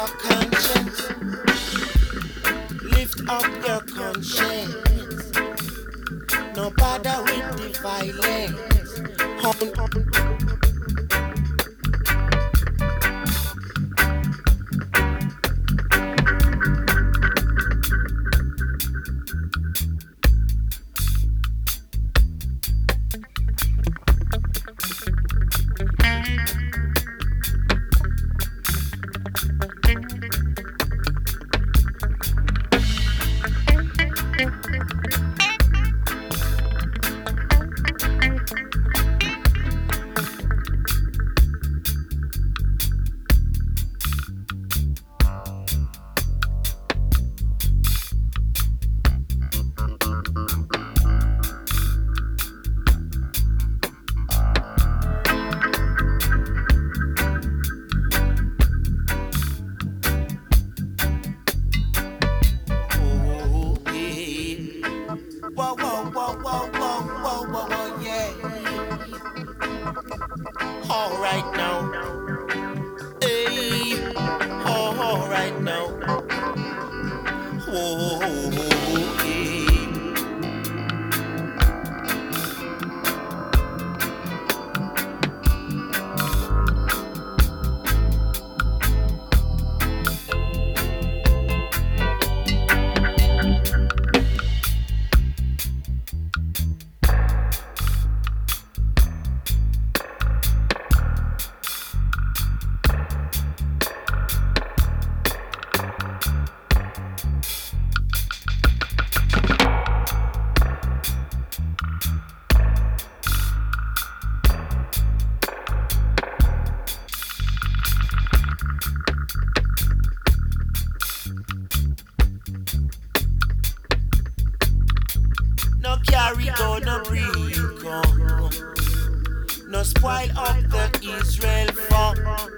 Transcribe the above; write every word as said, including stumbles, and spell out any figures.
your conscience. Lift up your conscience. No bother with the violence. Whoa, whoa, whoa, whoa, whoa, whoa, whoa, whoa, yeah. All right now. Hey, oh, all right now. Whoa, yeah. No carry go, no bring come. No spoil up the Israel farm.